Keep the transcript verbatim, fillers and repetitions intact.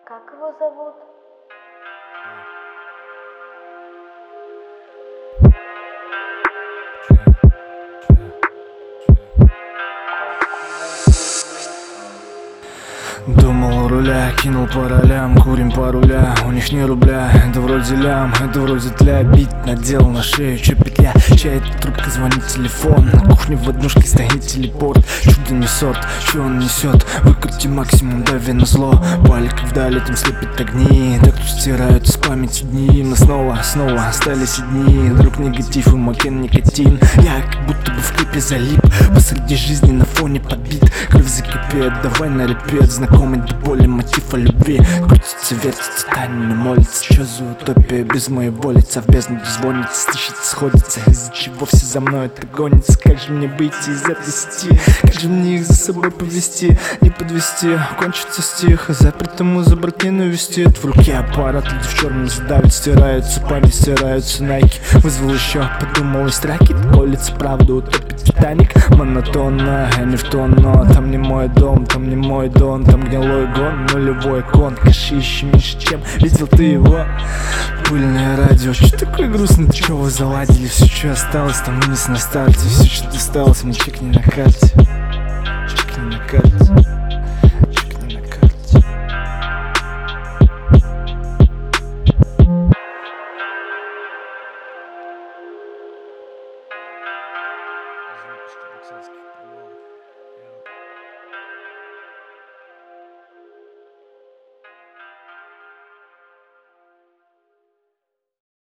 Как его зовут? Думал у руля, кинул по ролям, курим по руля. У них не рубля, это вроде лям, это вроде тля. Бить надел на шею, чё петля, чья это трубка, звонит телефон. На кухне в однушке стоит телепорт. Чудо не сорт, чё он несет? Выкрути максимум, дави на зло. Палик вдали, там слепит огни. Так тут стирают с памяти дни. Мы снова, снова остались одни. Друг негатив и макен никотин. Я как будто бы в клипе залип. Посреди жизни на фоне подбит. Кровь закипит, давай на репет. Знакомый до боли мотив о любви. Крутится, вертится, тайно молится. Чё за утопия без моей воли? В бездну дозвонится, стыщется, сходится. Из-за чего все за мной это гонится? Как же мне выйти из этой сети? Как же мне их за собой повести? Не подвести, кончится стих. Запретому за брак ненавистит. В руке аппарат, люди в черном задавят. Стираются память, стираются найки. Вызвал еще, подумал из траки. Колется правда, утопит Титаник. Монотонно, а не в тон. Но там не мой дом, там не мой дом. Там гнилой гон, нулевой кон. Кашище меньше, чем видел ты его. Пыльное радио, что такое грустно? Чё вы заладили? Все, что осталось, там вниз на старте. Все, что досталось, мне чекни на карте. Чекни на карте.